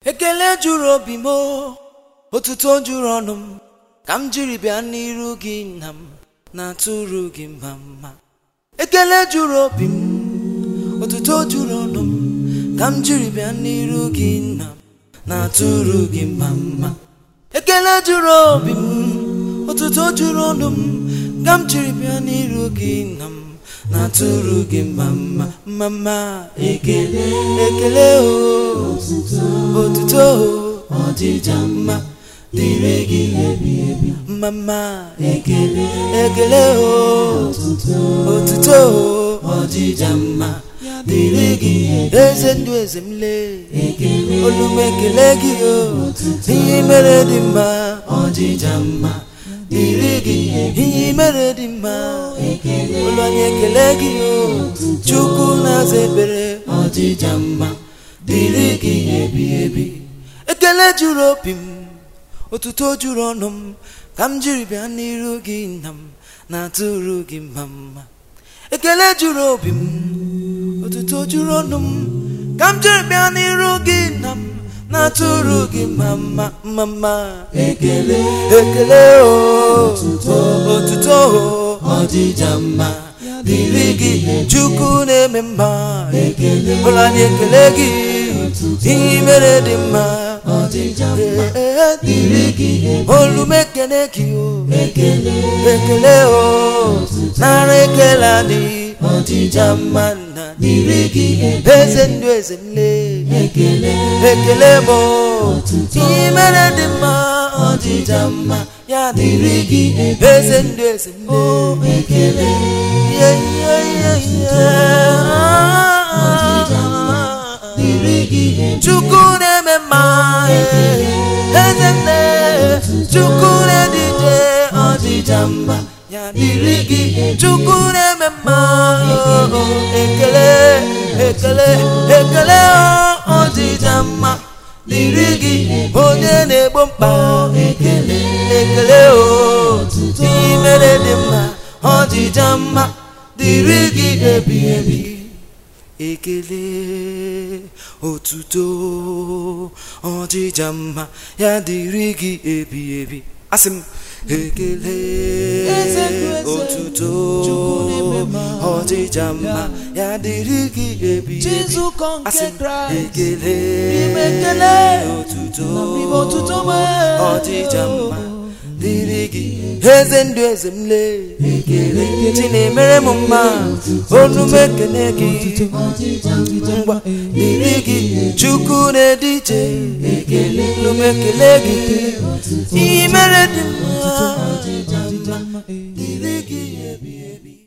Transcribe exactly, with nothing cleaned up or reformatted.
Ekele juru obi m, otuto juru ọnụ m, ka m jiri bịa n'iru gị nna m, na-atụrụ gị mma. Ekele juru obi m, otuto juru ọnụ m, ka m jiri bịa n'iru gị nna m, na-atụrụ gị mma. Ekele juru obi m, otuto juru ọnụ m, ka m jiri bịa n'iru gị nna m, na-atụrụ gị mma. Mama, ekele, ekele o, otuto ọdịja mma dịrị gị ebi ebi. Mama, ekele, ekele o, otuto ọdịja mma dịrị gị eze ndụ eze m lee. Olu m ekele gị o, ihe mere dị mma ọdịja mma dịrị gị, ihe mere dị mma. Olu anyị ekele gị o, Chukwu na-aza ekpere ọdịja mma dịrị gị ebi ebi. Ekele juru obi m, otuto juru ọnụ m, ka m jiri bịa n'iru gị nna m, na-atụrụ gị mma. Ekele juru obi m, otuto juru ọnụ m, ka m jiri bịa n'iru gị nna m, na-atụrụ gị mma. Mama, ekele, ekele o, otuto ọdịja mma dịrị gị, Chukwu na-eme mma. Ụlọ anyị ekele gị, ihe mere dị mma ọdịja mma dịrị gị. Olu m ekele gị o, ekele o, nara ekele anyị ọdịja mma na dịrị gị eze ndụ eze m lee. Ekele m o, ihe mere dị mma ọdịja mma ya dịrị gị eze ndụ eze m lee. Ekele, yeah, yeah, yeah, yeah. Chukwu na-eme mma eze nne, Chukwu na-edije ọdịja mma ya dịrị gị, Chukwu na-eme mma. Ekele, ekele, ekele ọdịja mma dịrị gị, onye na-egbo mkpa. Ekele, ekele o, ihe mere dị mma ọdịja mma dịrị gị ebi ebi. Ekele, otuto ọdịja mma ya dịrị gị ebi ebi. Asị m ekele, otuto ọdịja mma ya dịrị gị ebi ebi. Asị m ekele, otuto ọdịja mma dịrị gị eze ndụ eze m lee. Chi na-emere m mma, olu m ekele gị ngwa dịrị gị, Chukwu na-edije olu m ekele gị, ihe mere dị mma dịrị gị ebi ebi.